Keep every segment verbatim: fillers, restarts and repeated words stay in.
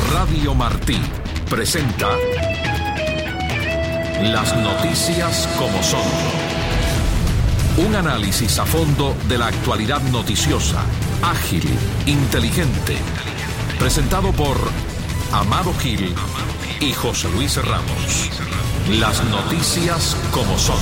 Radio Martí presenta Las noticias como son. Un análisis a fondo de la actualidad noticiosa, ágil, inteligente. Presentado por Amado Gil y José Luis Ramos. Las noticias como son.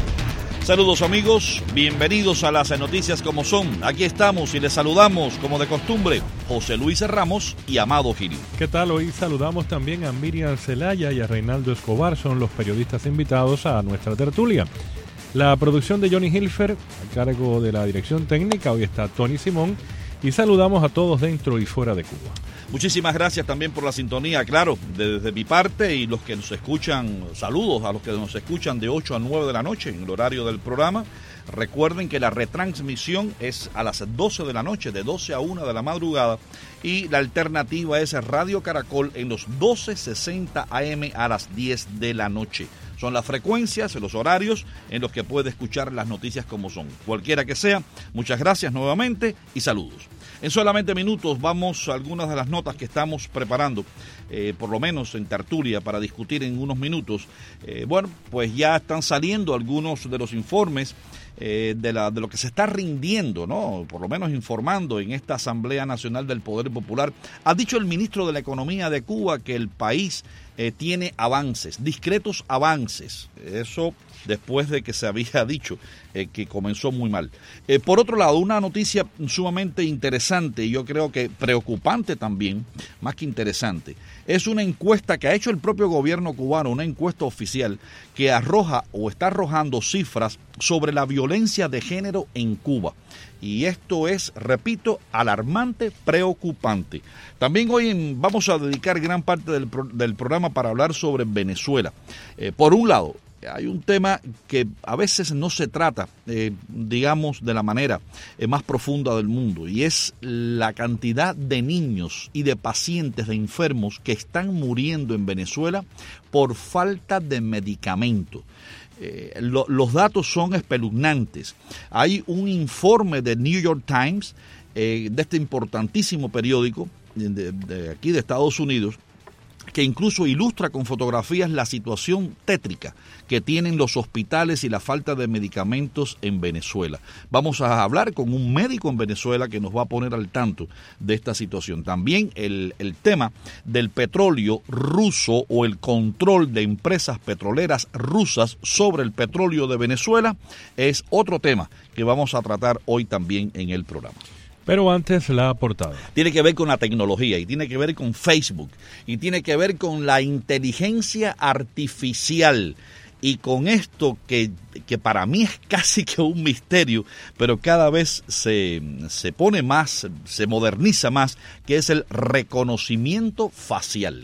Saludos amigos, bienvenidos a las noticias como son. Aquí estamos y les saludamos como de costumbre, José Luis Ramos y Amado Gil. ¿Qué tal? Hoy saludamos también a Miriam Celaya y a Reinaldo Escobar, son los periodistas invitados a nuestra tertulia. La producción de Johnny Hilfer, a cargo de la dirección técnica, hoy está Tony Simón, y saludamos a todos dentro y fuera de Cuba. Muchísimas gracias también por la sintonía, claro, desde mi parte y los que nos escuchan, saludos a los que nos escuchan de ocho a nueve de la noche en el horario del programa. Recuerden que la retransmisión es a las doce de la noche, de doce a una de la madrugada, y la alternativa es Radio Caracol en los doce sesenta A M a las diez de la noche. Son las frecuencias, los horarios en los que puede escuchar las noticias como son. Cualquiera que sea, muchas gracias nuevamente y saludos. En solamente minutos vamos a algunas de las notas que estamos preparando, eh, por lo menos en tertulia, para discutir en unos minutos. Eh, bueno, pues ya están saliendo algunos de los informes eh, de, la, de lo que se está rindiendo, ¿no? Por lo menos informando en esta Asamblea Nacional del Poder Popular. Ha dicho el ministro de la Economía de Cuba que el país eh, tiene avances, discretos avances. Eso después de que se había dicho eh, que comenzó muy mal. Eh, por otro lado, una noticia sumamente interesante y yo creo que preocupante también, más que interesante, es una encuesta que ha hecho el propio gobierno cubano, una encuesta oficial que arroja o está arrojando cifras sobre la violencia de género en Cuba. Y esto es, repito, alarmante, preocupante. También hoy en, vamos a dedicar gran parte del, pro, del programa para hablar sobre Venezuela. Eh, por un lado, hay un tema que a veces no se trata, eh, digamos, de la manera eh, más profunda del mundo, y es la cantidad de niños y de pacientes, de enfermos que están muriendo en Venezuela por falta de medicamentos. Eh, lo, los datos son espeluznantes. Hay un informe de New York Times, eh, de este importantísimo periódico de, de aquí de Estados Unidos, que incluso ilustra con fotografías la situación tétrica que tienen los hospitales y la falta de medicamentos en Venezuela. Vamos a hablar con un médico en Venezuela que nos va a poner al tanto de esta situación. También el, el tema del petróleo ruso o el control de empresas petroleras rusas sobre el petróleo de Venezuela es otro tema que vamos a tratar hoy también en el programa. Pero antes la portada. Tiene que ver con la tecnología y tiene que ver con Facebook y tiene que ver con la inteligencia artificial y con esto que, que para mí es casi que un misterio, pero cada vez se, se pone más, se moderniza más, que es el reconocimiento facial.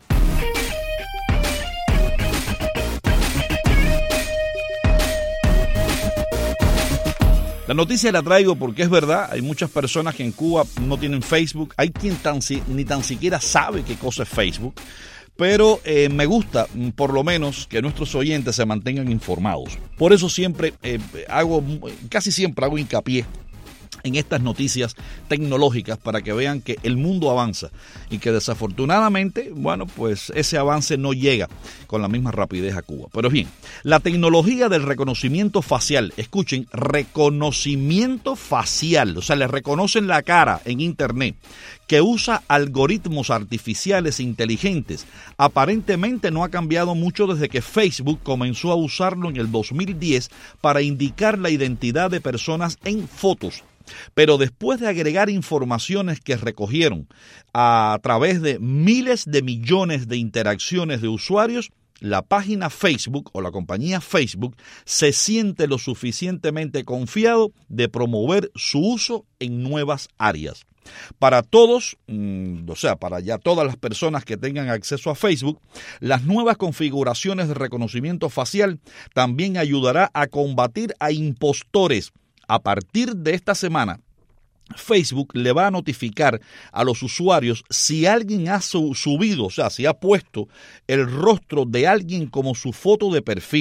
La noticia la traigo porque es verdad, hay muchas personas que en Cuba no tienen Facebook, hay quien tan, ni tan siquiera sabe qué cosa es Facebook, pero eh, me gusta por lo menos que nuestros oyentes se mantengan informados. Por eso siempre eh, hago, casi siempre hago hincapié en estas noticias tecnológicas para que vean que el mundo avanza y que desafortunadamente, bueno, pues ese avance no llega con la misma rapidez a Cuba. Pero bien, la tecnología del reconocimiento facial, escuchen, reconocimiento facial, o sea, le reconocen la cara en internet, que usa algoritmos artificiales inteligentes, aparentemente no ha cambiado mucho desde que Facebook comenzó a usarlo en el dos mil diez para indicar la identidad de personas en fotos. Pero después de agregar informaciones que recogieron a través de miles de millones de interacciones de usuarios, la página Facebook o la compañía Facebook se siente lo suficientemente confiado de promover su uso en nuevas áreas. Para todos, o sea, para ya todas las personas que tengan acceso a Facebook, las nuevas configuraciones de reconocimiento facial también ayudará a combatir a impostores. A partir de esta semana, Facebook le va a notificar a los usuarios si alguien ha subido, o sea, si ha puesto el rostro de alguien como su foto de perfil.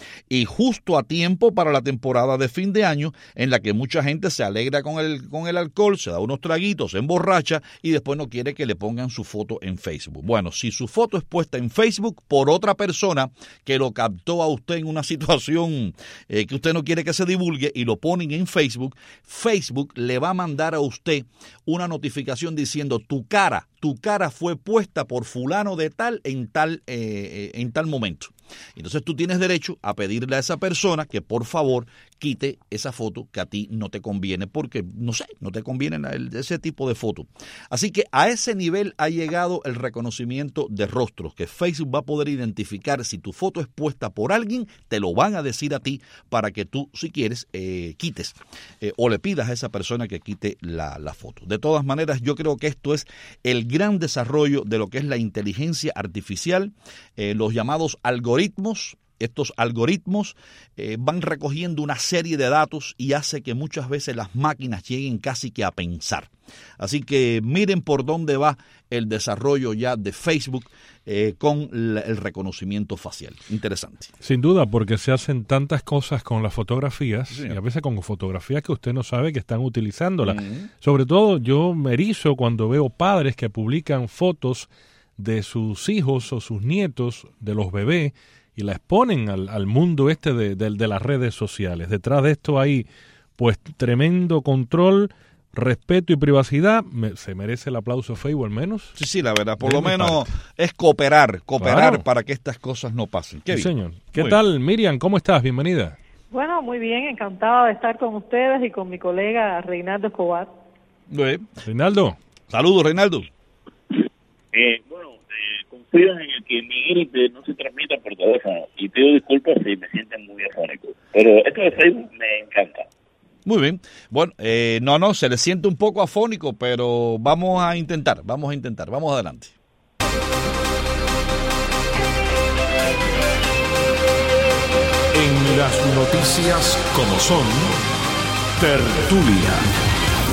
y justo a tiempo para la temporada de fin de año en la que mucha gente se alegra con el, con el alcohol, se da unos traguitos, se emborracha y después no quiere que le pongan su foto en Facebook. Bueno, si su foto es puesta en Facebook por otra persona que lo captó a usted en una situación eh, que usted no quiere que se divulgue y lo ponen en Facebook, Facebook le va a mandar a usted una notificación diciendo tu cara, tu cara fue puesta por fulano de tal en tal, eh, en tal momento. Entonces tú tienes derecho a pedirle a esa persona que por favor quite esa foto que a ti no te conviene, porque no sé, no te conviene ese tipo de foto. Así que a ese nivel ha llegado el reconocimiento de rostros, que Facebook va a poder identificar si tu foto es puesta por alguien, te lo van a decir a ti para que tú, si quieres, eh, quites eh, o le pidas a esa persona que quite la, la foto. De todas maneras, yo creo que esto es el gran desarrollo de lo que es la inteligencia artificial, eh, los llamados algoritmos. Estos algoritmos eh, van recogiendo una serie de datos y hace que muchas veces las máquinas lleguen casi que a pensar. Así que miren por dónde va el desarrollo ya de Facebook eh, con la, el reconocimiento facial. Interesante. Sin duda, porque se hacen tantas cosas con las fotografías, sí, y a veces con fotografías que usted no sabe que están utilizándolas. Uh-huh. Sobre todo yo me erizo cuando veo padres que publican fotos de sus hijos o sus nietos, de los bebés, y la exponen al, al mundo este de, de, de las redes sociales. Detrás de esto hay pues tremendo control, respeto y privacidad. Me, se merece el aplauso Facebook al menos. Sí, sí, la verdad, por lo menos parte. es cooperar, cooperar claro. para que estas cosas no pasen. Qué sí, bien. señor. ¿Qué muy tal, bien. Miriam? ¿Cómo estás? Bienvenida. Bueno, muy bien, encantada de estar con ustedes y con mi colega Reinaldo Escobar. Bien. Reinaldo. Saludos, Reinaldo. Eh, bueno, eh, confío en el que mi gripe no se transmita por teléfono y pido disculpas si me sienten muy afónico. Pero esto de Facebook me encanta. Muy bien. Bueno, eh, no, no, se le siente un poco afónico, pero vamos a intentar, vamos a intentar, vamos adelante. En las noticias como son, tertulia.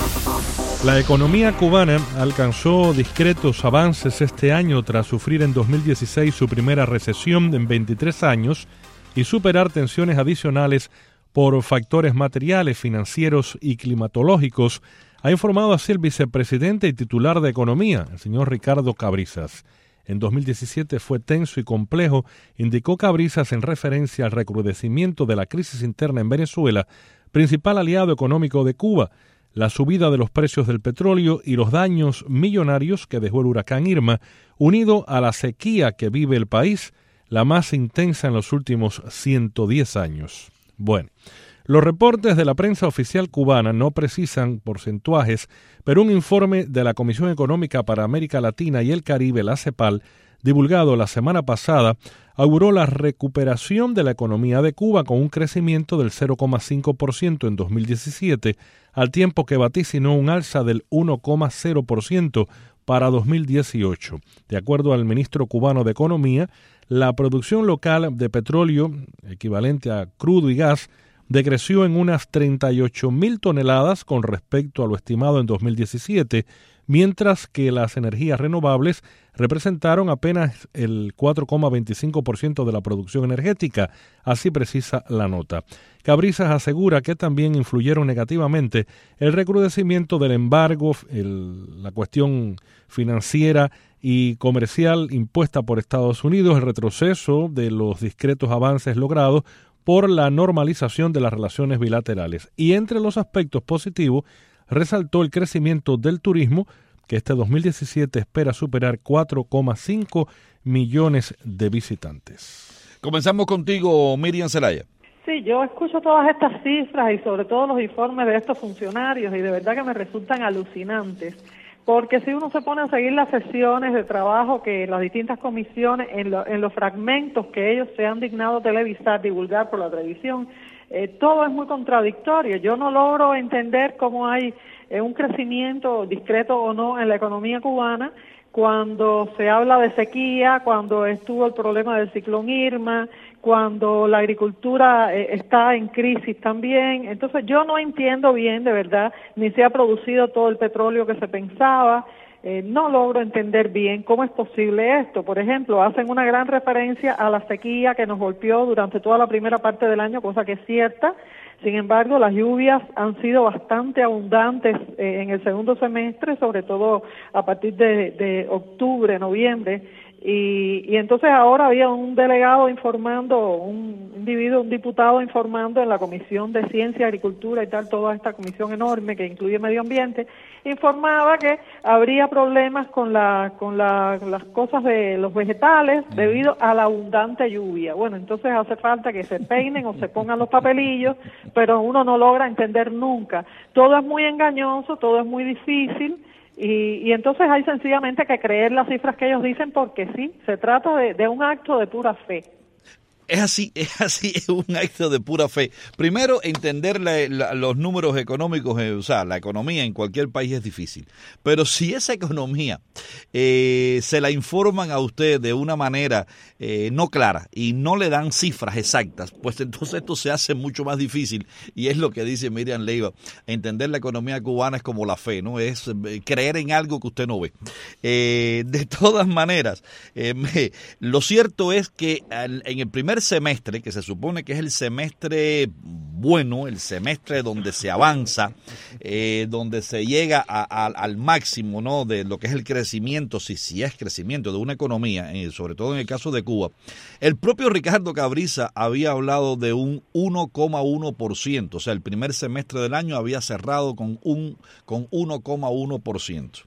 La economía cubana alcanzó discretos avances este año tras sufrir en dos mil dieciséis su primera recesión en veintitrés años y superar tensiones adicionales por factores materiales, financieros y climatológicos, ha informado así el vicepresidente y titular de Economía, el señor Ricardo Cabrizas. En dos mil diecisiete fue tenso y complejo, indicó Cabrizas en referencia al recrudecimiento de la crisis interna en Venezuela, principal aliado económico de Cuba, la subida de los precios del petróleo y los daños millonarios que dejó el huracán Irma, unido a la sequía que vive el país, la más intensa en los últimos ciento diez años. Bueno, los reportes de la prensa oficial cubana no precisan porcentajes, pero un informe de la Comisión Económica para América Latina y el Caribe, la CEPAL, divulgado la semana pasada, auguró la recuperación de la economía de Cuba con un crecimiento del cero coma cinco por ciento en dos mil diecisiete, al tiempo que vaticinó un alza del uno coma cero por ciento para dos mil dieciocho. De acuerdo al ministro cubano de Economía, la producción local de petróleo, equivalente a crudo y gas, decreció en unas treinta y ocho mil toneladas con respecto a lo estimado en dos mil diecisiete, mientras que las energías renovables representaron apenas el cuatro coma veinticinco por ciento de la producción energética, así precisa la nota. Cabrizas asegura que también influyeron negativamente el recrudecimiento del embargo, el, la cuestión financiera y comercial impuesta por Estados Unidos, el retroceso de los discretos avances logrados por la normalización de las relaciones bilaterales. Y entre los aspectos positivos, resaltó el crecimiento del turismo, que este dos mil diecisiete espera superar cuatro coma cinco millones de visitantes. Comenzamos contigo, Miriam Zelaya. Sí, yo escucho todas estas cifras y sobre todo los informes de estos funcionarios y de verdad que me resultan alucinantes, porque si uno se pone a seguir las sesiones de trabajo que las distintas comisiones, en, lo, en los fragmentos que ellos se han dignado televisar, divulgar por la televisión, eh, todo es muy contradictorio. Yo no logro entender cómo hay eh, un crecimiento discreto o no en la economía cubana cuando se habla de sequía, cuando estuvo el problema del ciclón Irma, cuando la agricultura eh, está en crisis también. Entonces yo no entiendo bien, de verdad, ni se ha producido todo el petróleo que se pensaba. eh, no logro entender bien cómo es posible esto. Por ejemplo, hacen una gran referencia a la sequía que nos golpeó durante toda la primera parte del año, cosa que es cierta. Sin embargo, las lluvias han sido bastante abundantes eh, en el segundo semestre, sobre todo a partir de, de octubre, noviembre, y, y entonces ahora había un delegado informando, un individuo, un diputado informando en la Comisión de Ciencia, Agricultura y tal, toda esta comisión enorme que incluye medio ambiente, informaba que habría problemas con la con la, las cosas de los vegetales debido a la abundante lluvia. Bueno, entonces hace falta que se peinen o se pongan los papelillos, pero uno no logra entender nunca. Todo es muy engañoso, todo es muy difícil. Y, y entonces hay sencillamente que creer las cifras que ellos dicen porque sí, se trata de, de un acto de pura fe. Es así, es así, es un acto de pura fe. Primero, entender la, la, los números económicos, eh, o sea, la economía en cualquier país es difícil. Pero si esa economía eh, se la informan a usted de una manera eh, no clara y no le dan cifras exactas, pues entonces esto se hace mucho más difícil. Y es lo que dice Miriam Leiva. Entender la economía cubana es como la fe, ¿no? Es eh, creer en algo que usted no ve. Eh, de todas maneras, eh, me, lo cierto es que al, en el primer semestre, que se supone que es el semestre bueno, el semestre donde se avanza, eh, donde se llega a, a, al máximo, ¿no?, de lo que es el crecimiento, si, si es crecimiento de una economía, eh, sobre todo en el caso de Cuba. El propio Ricardo Cabriza había hablado de un uno coma uno por ciento, o sea, el primer semestre del año había cerrado con un con uno coma uno por ciento.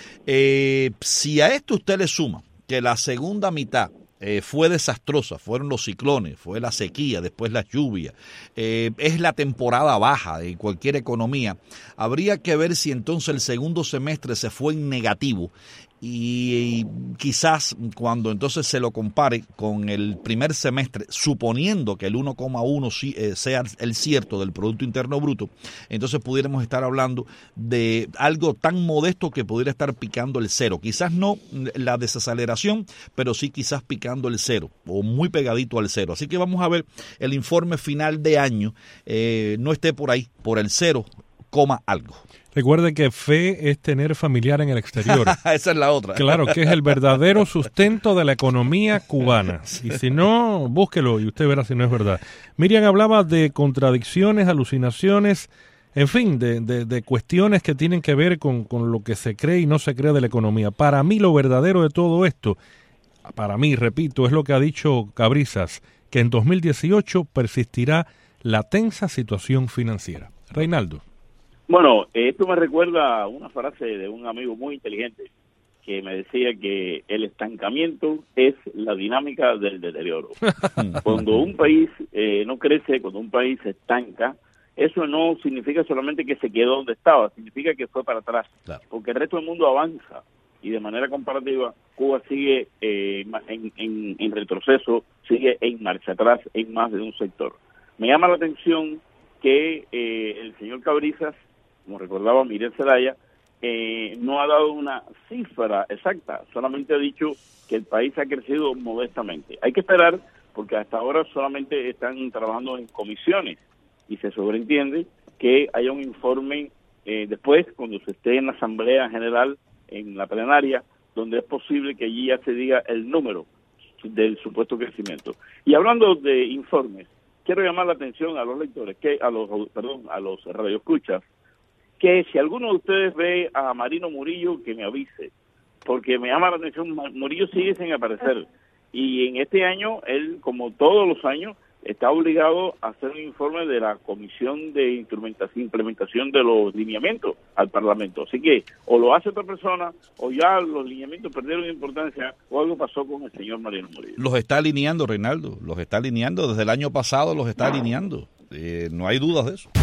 Eh, si a esto usted le suma que la segunda mitad Eh, fue desastrosa, fueron los ciclones, fue la sequía, después las lluvias, eh, es la temporada baja de cualquier economía, habría que ver si entonces el segundo semestre se fue en negativo y, y quizás cuando entonces se lo compare con el primer semestre, suponiendo que el uno coma uno sí, eh, sea el cierto del Producto Interno Bruto, entonces pudiéramos estar hablando de algo tan modesto que pudiera estar picando el cero, quizás no la desaceleración, pero sí quizás picando el cero o muy pegadito al cero. Así que vamos a ver el informe final de año, eh, no esté por ahí, por el cero, coma algo. Recuerde que fe es tener familiar en el exterior. Esa es la otra. Claro, que es el verdadero sustento de la economía cubana. Y si no, búsquelo y usted verá si no es verdad. Miriam hablaba de contradicciones, alucinaciones, en fin, de, de, de cuestiones que tienen que ver con, con lo que se cree y no se cree de la economía. Para mí lo verdadero de todo esto, para mí, repito, es lo que ha dicho Cabrizas, que en dos mil dieciocho persistirá la tensa situación financiera. Reinaldo. Bueno, esto me recuerda a una frase de un amigo muy inteligente que me decía que el estancamiento es la dinámica del deterioro. Cuando un país eh, no crece, cuando un país se estanca, eso no significa solamente que se quedó donde estaba, significa que fue para atrás, claro, porque el resto del mundo avanza y de manera comparativa Cuba sigue eh, en, en, en retroceso, sigue en marcha atrás en más de un sector. Me llama la atención que eh, el señor Cabrizas, como recordaba Miriam Zelaya, eh, no ha dado una cifra exacta, solamente ha dicho que el país ha crecido modestamente. Hay que esperar porque hasta ahora solamente están trabajando en comisiones y se sobreentiende que haya un informe eh, después, cuando se esté en la Asamblea General, en la plenaria, donde es posible que allí ya se diga el número del supuesto crecimiento. Y hablando de informes, quiero llamar la atención a los lectores, que a los perdón, a los radioescuchas, que si alguno de ustedes ve a Marino Murillo, que me avise, porque me llama la atención, Murillo sigue sin aparecer, y en este año, él, como todos los años, está obligado a hacer un informe de la Comisión de Instrumentación, Implementación de los Lineamientos al Parlamento. Así que, o lo hace otra persona, o ya los lineamientos perdieron importancia, o algo pasó con el señor Marino Murillo. Los está alineando, Reinaldo, los está alineando, desde el año pasado los está alineando, eh, no hay dudas de eso.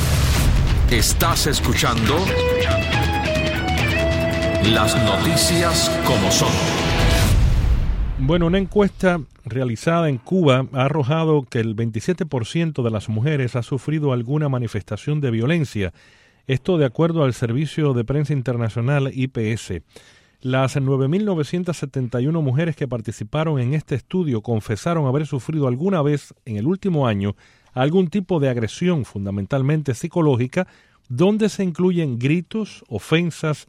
Estás escuchando Las Noticias como son. Bueno, una encuesta realizada en Cuba ha arrojado que el veintisiete por ciento de las mujeres ha sufrido alguna manifestación de violencia. Esto de acuerdo al Servicio de Prensa Internacional I P S. Las nueve mil novecientas setenta y una mujeres que participaron en este estudio confesaron haber sufrido alguna vez en el último año algún tipo de agresión fundamentalmente psicológica, donde se incluyen gritos, ofensas,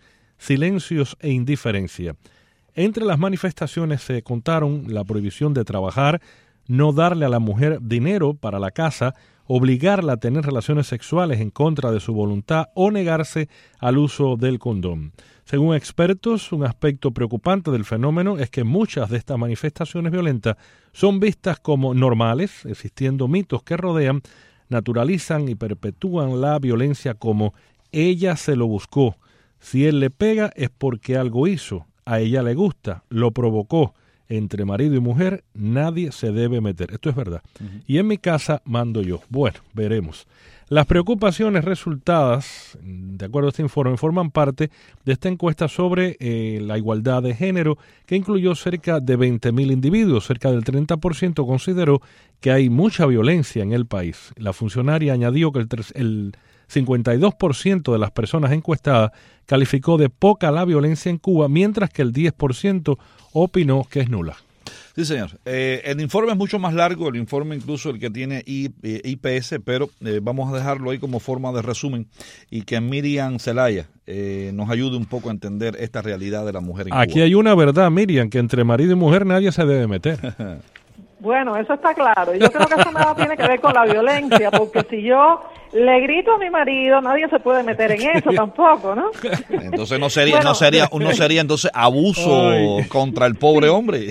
silencios e indiferencia. Entre las manifestaciones se contaron la prohibición de trabajar, no darle a la mujer dinero para la casa, obligarla a tener relaciones sexuales en contra de su voluntad o negarse al uso del condón. Según expertos, un aspecto preocupante del fenómeno es que muchas de estas manifestaciones violentas son vistas como normales, existiendo mitos que rodean, naturalizan y perpetúan la violencia como ella se lo buscó, si él le pega es porque algo hizo, a ella le gusta, lo provocó. Entre marido y mujer nadie se debe meter. Esto es verdad. Uh-huh. Y en mi casa mando yo. Bueno, veremos. Las preocupaciones resultadas, de acuerdo a este informe, forman parte de esta encuesta sobre eh, la igualdad de género, que incluyó cerca de veinte mil individuos. Cerca del treinta por ciento consideró que hay mucha violencia en el país. La funcionaria añadió que el, el cincuenta y dos por ciento de las personas encuestadas calificó de poca la violencia en Cuba, mientras que el diez por ciento opinó que es nula. Sí, señor. Eh, el informe es mucho más largo, el informe incluso el que tiene I, eh, I P S, pero eh, vamos a dejarlo ahí como forma de resumen y que Miriam Zelaya eh, nos ayude un poco a entender esta realidad de la mujer en Aquí Cuba. Hay una verdad, Miriam, que entre marido y mujer nadie se debe meter. Bueno, eso está claro. Yo creo que eso nada tiene que ver con la violencia, porque si yo le grito a mi marido, nadie se puede meter en eso tampoco, ¿no? Entonces no sería, bueno, no sería, no sería entonces abuso Ay. contra el pobre hombre.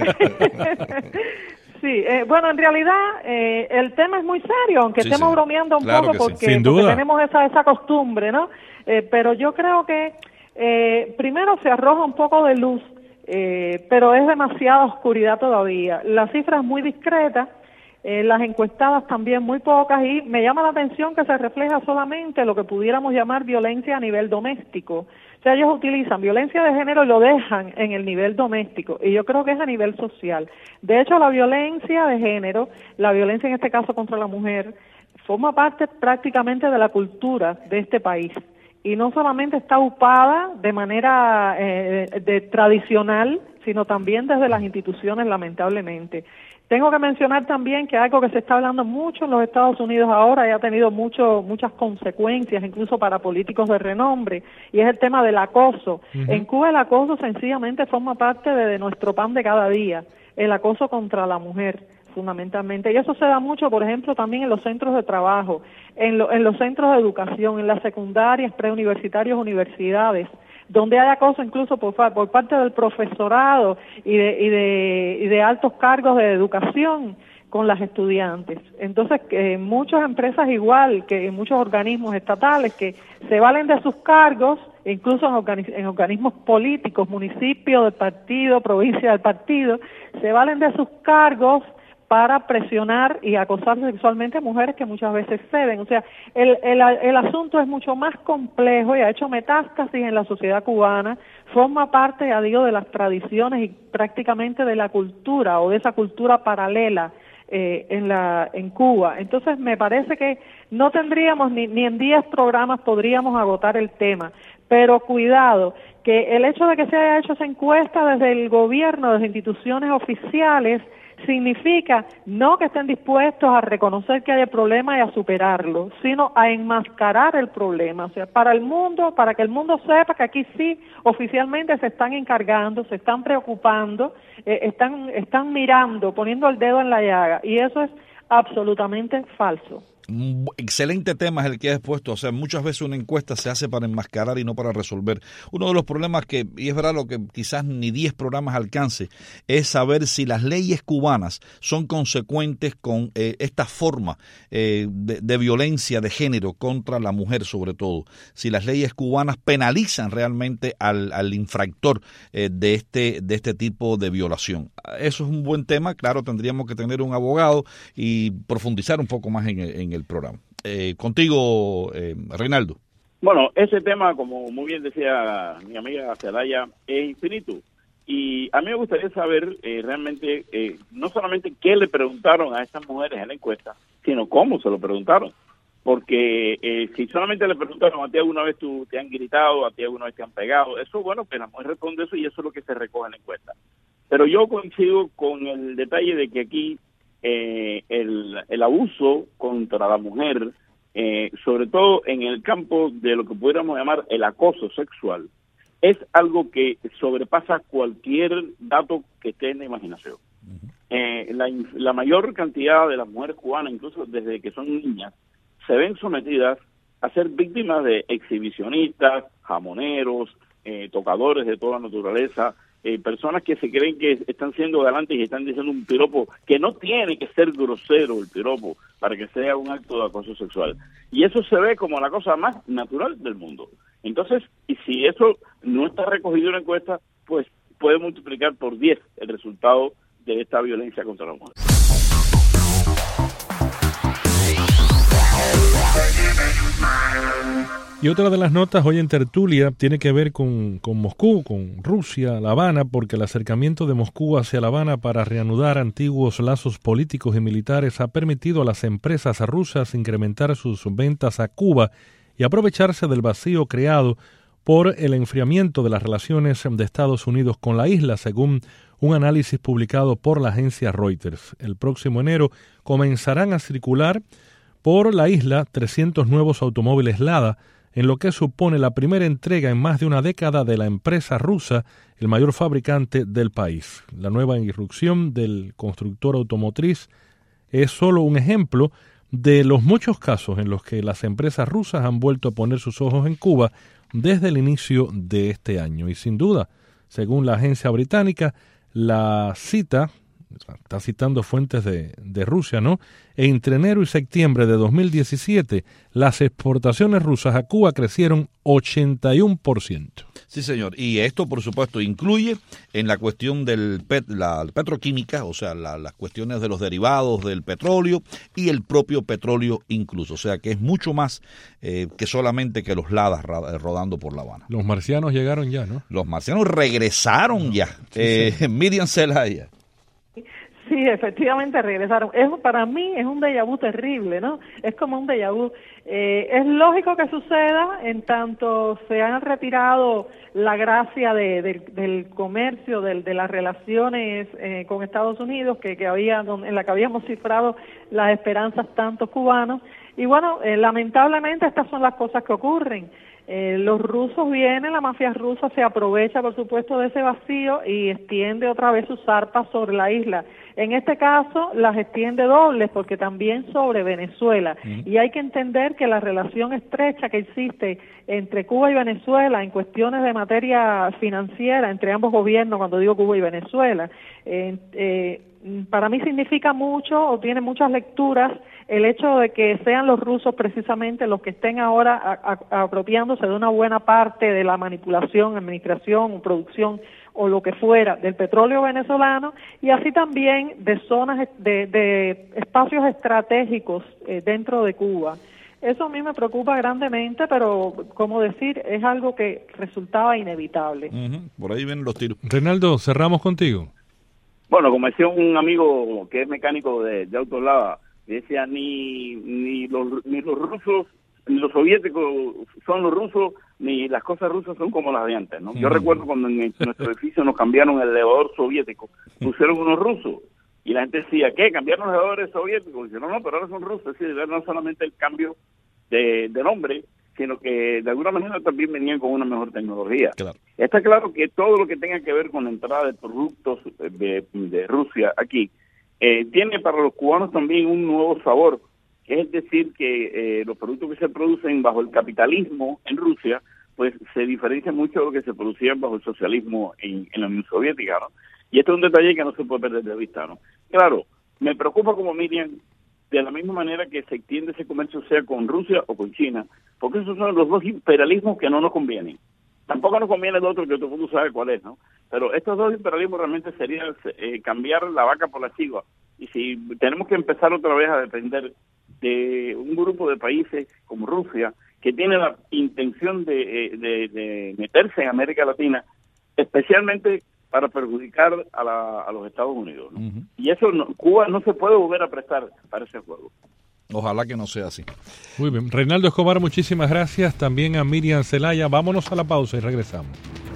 Sí, eh, bueno, en realidad eh, el tema es muy serio, aunque sí, estemos sí. bromeando un claro poco porque, sí. porque tenemos esa esa costumbre, ¿no? Eh, pero yo creo que eh, primero se arroja un poco de luz. Eh, pero es demasiada oscuridad todavía. La cifra es muy discreta, eh, las encuestadas también muy pocas, y me llama la atención que se refleja solamente lo que pudiéramos llamar violencia a nivel doméstico. O sea, ellos utilizan violencia de género y lo dejan en el nivel doméstico, y yo creo que es a nivel social. De hecho, la violencia de género, la violencia en este caso contra la mujer, forma parte prácticamente de la cultura de este país. Y no solamente está upada de manera eh, de tradicional, sino también desde las instituciones, lamentablemente. Tengo que mencionar también que algo que se está hablando mucho en los Estados Unidos ahora y ha tenido mucho, muchas consecuencias, incluso para políticos de renombre, y es el tema del acoso. Uh-huh. En Cuba el acoso sencillamente forma parte de, de nuestro pan de cada día, el acoso contra la mujer, fundamentalmente. Y eso se da mucho, por ejemplo, también en los centros de trabajo, en, lo, en los centros de educación, en las secundarias, preuniversitarios, universidades, donde hay acoso incluso por, por parte del profesorado y de, y, de, y de altos cargos de educación con las estudiantes. Entonces, eh, muchas empresas igual que en muchos organismos estatales que se valen de sus cargos, incluso en, organi- en organismos políticos, municipios del partido, provincia del partido, se valen de sus cargos para presionar y acosar sexualmente a mujeres que muchas veces ceden. O sea, el, el, el asunto es mucho más complejo y ha hecho metástasis en la sociedad cubana, forma parte, ya digo, de las tradiciones y prácticamente de la cultura o de esa cultura paralela eh, en la en Cuba. Entonces, me parece que no tendríamos ni, ni en diez programas podríamos agotar el tema. Pero cuidado, que el hecho de que se haya hecho esa encuesta desde el gobierno, desde instituciones oficiales, significa no que estén dispuestos a reconocer que hay el problema y a superarlo, sino a enmascarar el problema. O sea, para el mundo, para que el mundo sepa que aquí sí oficialmente se están encargando, se están preocupando, eh, están, están mirando, poniendo el dedo en la llaga, y eso es absolutamente falso. Un excelente tema es el que has expuesto. O sea, muchas veces una encuesta se hace para enmascarar y no para resolver. Uno de los problemas que, y es verdad lo que quizás ni diez programas alcance, es saber si las leyes cubanas son consecuentes con eh, esta forma eh, de, de violencia de género contra la mujer, sobre todo. Si las leyes cubanas penalizan realmente al, al infractor eh, de este de este tipo de violación. Eso es un buen tema. Claro, tendríamos que tener un abogado y profundizar un poco más en, en el el programa. Eh, contigo, eh, Reinaldo. Bueno, ese tema, como muy bien decía mi amiga Zelaya, es infinito. Y a mí me gustaría saber eh, realmente, eh, no solamente qué le preguntaron a estas mujeres en la encuesta, sino cómo se lo preguntaron. Porque eh, si solamente le preguntaron a ti alguna vez tú, te han gritado, a ti alguna vez te han pegado, eso, bueno, pues la mujer responde eso y eso es lo que se recoge en la encuesta. Pero yo coincido con el detalle de que aquí Eh, el, el abuso contra la mujer, eh, sobre todo en el campo de lo que pudiéramos llamar el acoso sexual, es algo que sobrepasa cualquier dato que esté en la imaginación. Uh-huh. Eh, la, la mayor cantidad de las mujeres cubanas, incluso desde que son niñas, se ven sometidas a ser víctimas de exhibicionistas, jamoneros, eh, tocadores de toda naturaleza, eh, personas que se creen que están siendo galantes y están diciendo un piropo que no tiene que ser grosero el piropo para que sea un acto de acoso sexual. Y eso se ve como la cosa más natural del mundo. Entonces, y si eso no está recogido en la encuesta, pues puede multiplicar por diez el resultado de esta violencia contra la mujer. Y otra de las notas hoy en tertulia tiene que ver con, con Moscú, con Rusia, La Habana, porque el acercamiento de Moscú hacia La Habana para reanudar antiguos lazos políticos y militares ha permitido a las empresas rusas incrementar sus ventas a Cuba y aprovecharse del vacío creado por el enfriamiento de las relaciones de Estados Unidos con la isla, según un análisis publicado por la agencia Reuters. El próximo enero comenzarán a circular por la isla trescientos nuevos automóviles Lada, en lo que supone la primera entrega en más de una década de la empresa rusa, el mayor fabricante del país. La nueva irrupción del constructor automotriz es solo un ejemplo de los muchos casos en los que las empresas rusas han vuelto a poner sus ojos en Cuba desde el inicio de este año. Y sin duda, según la agencia británica, la cita, está citando fuentes de, de Rusia, ¿no? Entre enero y septiembre de dos mil diecisiete, las exportaciones rusas a Cuba crecieron ochenta y uno por ciento. Sí, señor. Y esto, por supuesto, incluye en la cuestión del pet, la petroquímica, o sea, la, las cuestiones de los derivados del petróleo y el propio petróleo incluso. O sea, que es mucho más eh, que solamente que los ladas rodando por La Habana. Los marcianos llegaron ya, ¿no? Los marcianos regresaron no, ya. Sí, eh, sí. Miriam Zelaya. Sí, efectivamente regresaron. Es, para mí es un déjà vu terrible, ¿no? Es como un déjà vu. Eh, es lógico que suceda en tanto se han retirado la gracia de, de, del comercio, de, de las relaciones eh, con Estados Unidos, que, que había, en la que habíamos cifrado las esperanzas tantos cubanos. Y bueno, eh, lamentablemente estas son las cosas que ocurren. Eh, los rusos vienen, la mafia rusa se aprovecha, por supuesto, de ese vacío y extiende otra vez sus arpas sobre la isla. En este caso, las extiende dobles, porque también sobre Venezuela. Uh-huh. Y hay que entender que la relación estrecha que existe entre Cuba y Venezuela en cuestiones de materia financiera, entre ambos gobiernos, cuando digo Cuba y Venezuela, eh, eh, para mí significa mucho o tiene muchas lecturas el hecho de que sean los rusos precisamente los que estén ahora a, a, apropiándose de una buena parte de la manipulación, administración o producción o lo que fuera del petróleo venezolano y así también de zonas, de, de espacios estratégicos eh, dentro de Cuba. Eso a mí me preocupa grandemente, pero como decir, es algo que resultaba inevitable. Uh-huh. Por ahí vienen los tiros. Reinaldo, cerramos contigo. Bueno, como decía un amigo que es mecánico de, de autos Lada, decía ni ni los ni los rusos ni los soviéticos son los rusos, ni las cosas rusas son como las de antes, ¿no? Yo mm. recuerdo cuando en nuestro edificio nos cambiaron el elevador soviético, pusieron unos rusos, y la gente decía, ¿qué? ¿Cambiaron los elevadores soviéticos? Y dice, no, no, pero ahora son rusos, es decir, no solamente el cambio de, de nombre, sino que de alguna manera también venían con una mejor tecnología. Claro. Está claro que todo lo que tenga que ver con la entrada de productos de, de Rusia aquí, eh, tiene para los cubanos también un nuevo sabor, es decir, que eh, los productos que se producen bajo el capitalismo en Rusia, pues se diferencian mucho de lo que se producían bajo el socialismo en, en la Unión Soviética, ¿no? Y esto es un detalle que no se puede perder de vista, ¿no? Claro, me preocupa como Miriam, de la misma manera que se extiende ese comercio, sea con Rusia o con China, porque esos son los dos imperialismos que no nos convienen. Tampoco nos conviene el otro, que todo el mundo sabe cuál es, ¿no? Pero estos dos imperialismos realmente serían eh, cambiar la vaca por la chiva. Y si tenemos que empezar otra vez a depender de un grupo de países como Rusia, que tiene la intención de, de, de meterse en América Latina, especialmente para perjudicar a, la, a los Estados Unidos, ¿no? Uh-huh. Y eso, no, Cuba no se puede volver a prestar para ese juego. Ojalá que no sea así. Muy bien. Reinaldo Escobar, muchísimas gracias. También a Miriam Zelaya. Vámonos a la pausa y regresamos.